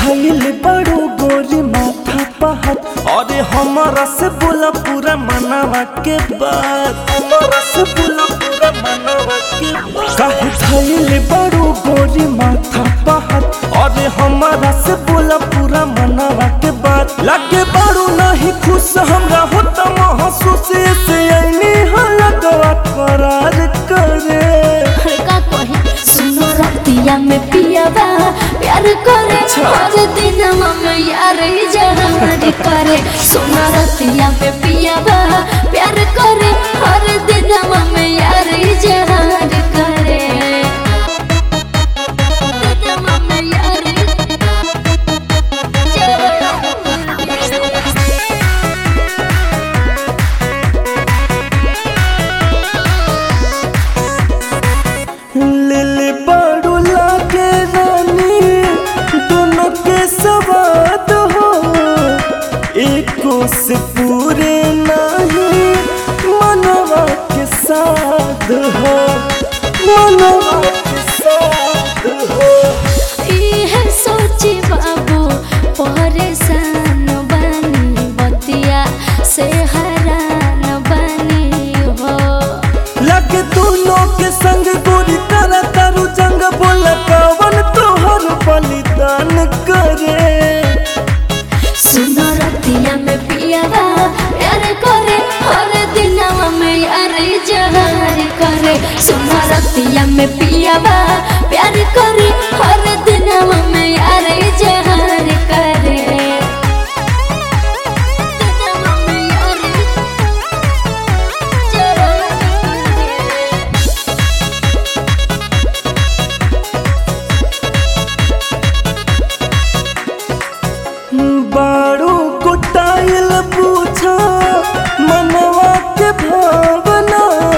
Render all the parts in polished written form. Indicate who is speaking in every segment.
Speaker 1: धैल बड़ो गोरी माथा पहात। अरे हमारा से बोला पूरा मनावा के बात, हमारा से बोला पूरा मनावा के बात। काहे धैल बड़ो गोरी माथा पहात। अरे हमारा से बोला पूरा मनावा के बात। लगे बड़ो नहीं खुश हमरा होता महसूस से आईनी हलगवा करार करे।
Speaker 2: का कही सुनो रतिया में पियावा प्यार करे हर दिन में यार जहार करे। सुनो रतिया में पियावा प्यार करे हर दिन में यार जहार करे।
Speaker 1: लिली बड़ू लागे रानी दोनों के सवाद हो। एको से पूरे नहीं मनवा के साथ हो, मनवा के साथ हो।
Speaker 2: इहे सोची बाबू परेशान बनी बतिया से हैरान बनी हो।
Speaker 1: लगे दोनों के संग गोरी तारा तारू जंग बोला कवन तोहर बलिदान करे।
Speaker 2: सुनो रतिया में पियावा प्यार करे हर दिन में यार जहार करे। सुनो रतिया में पियावा प्यार करे हर दिन में यार जहार करे।
Speaker 1: बारू कुटाइल पूछा मनवा के भावना।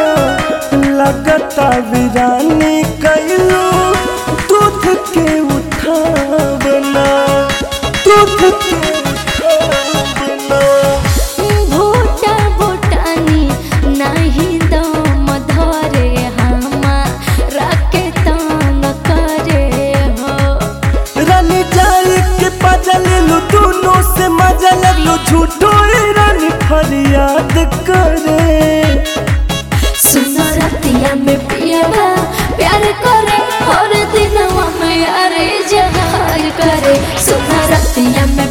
Speaker 1: लगता वीरानी कैलो दूध के उठावना, दूध के उठावना।
Speaker 2: भोटा भोटानी नहीं दम धरे हमारा के तंग करे हो।
Speaker 1: रानी जाए के पाजल लो दोनों से मजा लगलो झूठो रानी फरियाद करे।
Speaker 2: सुनो रतिया में पियावा प्यार करे हर दिन में यार जहार करे। सुनो रतिया में